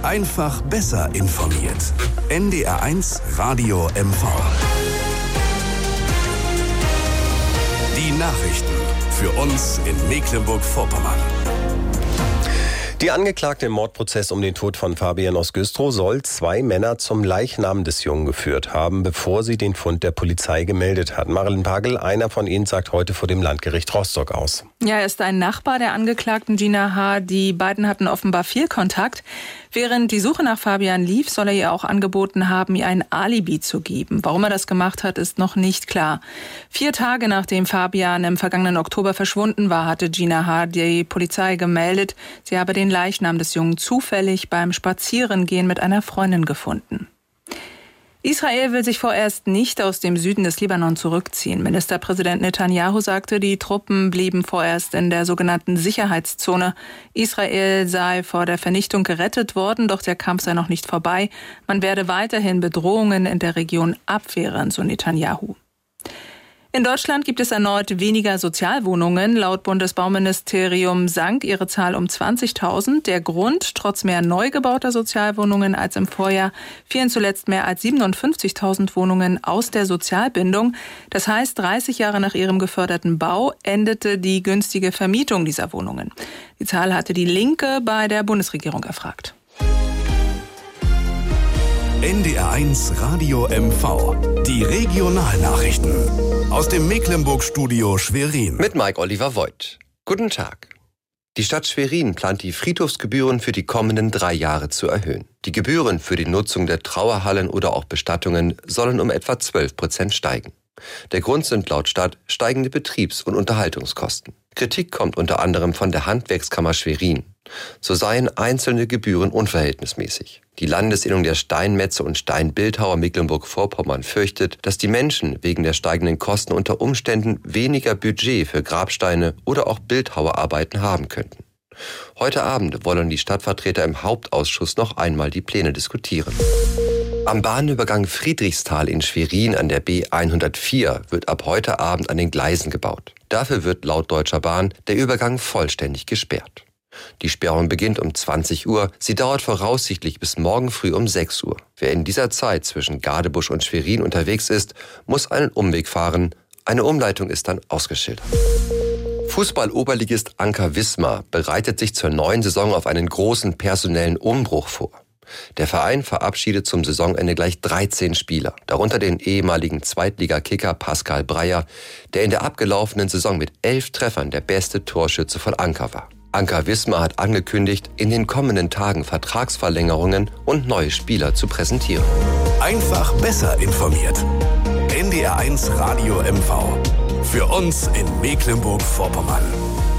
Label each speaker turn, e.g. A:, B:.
A: Einfach besser informiert. NDR1 Radio MV. Die Nachrichten für uns in Mecklenburg-Vorpommern.
B: Die Angeklagte im Mordprozess um den Tod von Fabian aus Güstrow soll 2 Männer zum Leichnam des Jungen geführt haben, bevor sie den Fund der Polizei gemeldet hat. Marilyn Pagel, einer von ihnen, sagt heute vor dem Landgericht Rostock aus.
C: Ja, er ist ein Nachbar der Angeklagten Gina H. Die beiden hatten offenbar viel Kontakt. Während die Suche nach Fabian lief, soll er ihr auch angeboten haben, ihr ein Alibi zu geben. Warum er das gemacht hat, ist noch nicht klar. 4 Tage nachdem Fabian im vergangenen Oktober verschwunden war, hatte Gina H. die Polizei gemeldet, sie habe den Leichnam des Jungen zufällig beim Spazierengehen mit einer Freundin gefunden. Israel will sich vorerst nicht aus dem Süden des Libanon zurückziehen. Ministerpräsident Netanyahu sagte, die Truppen blieben vorerst in der sogenannten Sicherheitszone. Israel sei vor der Vernichtung gerettet worden, doch der Kampf sei noch nicht vorbei. Man werde weiterhin Bedrohungen in der Region abwehren, so Netanyahu. In Deutschland gibt es erneut weniger Sozialwohnungen. Laut Bundesbauministerium sank ihre Zahl um 20.000. Der Grund: trotz mehr neu gebauter Sozialwohnungen als im Vorjahr fielen zuletzt mehr als 57.000 Wohnungen aus der Sozialbindung. Das heißt, 30 Jahre nach ihrem geförderten Bau endete die günstige Vermietung dieser Wohnungen. Die Zahl hatte die Linke bei der Bundesregierung erfragt.
A: NDR1 Radio MV. Die Regionalnachrichten aus dem Mecklenburg-Studio Schwerin.
D: Mit Mike Oliver Voigt. Guten Tag. Die Stadt Schwerin plant die Friedhofsgebühren für die kommenden 3 Jahre zu erhöhen. Die Gebühren für die Nutzung der Trauerhallen oder auch Bestattungen sollen um etwa 12% steigen. Der Grund sind laut Stadt steigende Betriebs- und Unterhaltungskosten. Kritik kommt unter anderem von der Handwerkskammer Schwerin. So seien einzelne Gebühren unverhältnismäßig. Die Landesinnung der Steinmetze und Steinbildhauer Mecklenburg-Vorpommern fürchtet, dass die Menschen wegen der steigenden Kosten unter Umständen weniger Budget für Grabsteine oder auch Bildhauerarbeiten haben könnten. Heute Abend wollen die Stadtvertreter im Hauptausschuss noch einmal die Pläne diskutieren. Am Bahnübergang Friedrichsthal in Schwerin an der B104 wird ab heute Abend an den Gleisen gebaut. Dafür wird laut Deutscher Bahn der Übergang vollständig gesperrt. Die Sperrung beginnt um 20 Uhr, sie dauert voraussichtlich bis morgen früh um 6 Uhr. Wer in dieser Zeit zwischen Gadebusch und Schwerin unterwegs ist, muss einen Umweg fahren. Eine Umleitung ist dann ausgeschildert. Fußball-Oberligist Anker Wismar bereitet sich zur neuen Saison auf einen großen personellen Umbruch vor. Der Verein verabschiedet zum Saisonende gleich 13 Spieler, darunter den ehemaligen Zweitliga-Kicker Pascal Breyer, der in der abgelaufenen Saison mit 11 Treffern der beste Torschütze von Anker war. Anker Wismar hat angekündigt, in den kommenden Tagen Vertragsverlängerungen und neue Spieler zu präsentieren.
A: Einfach besser informiert. NDR1 Radio MV. Für uns in Mecklenburg-Vorpommern.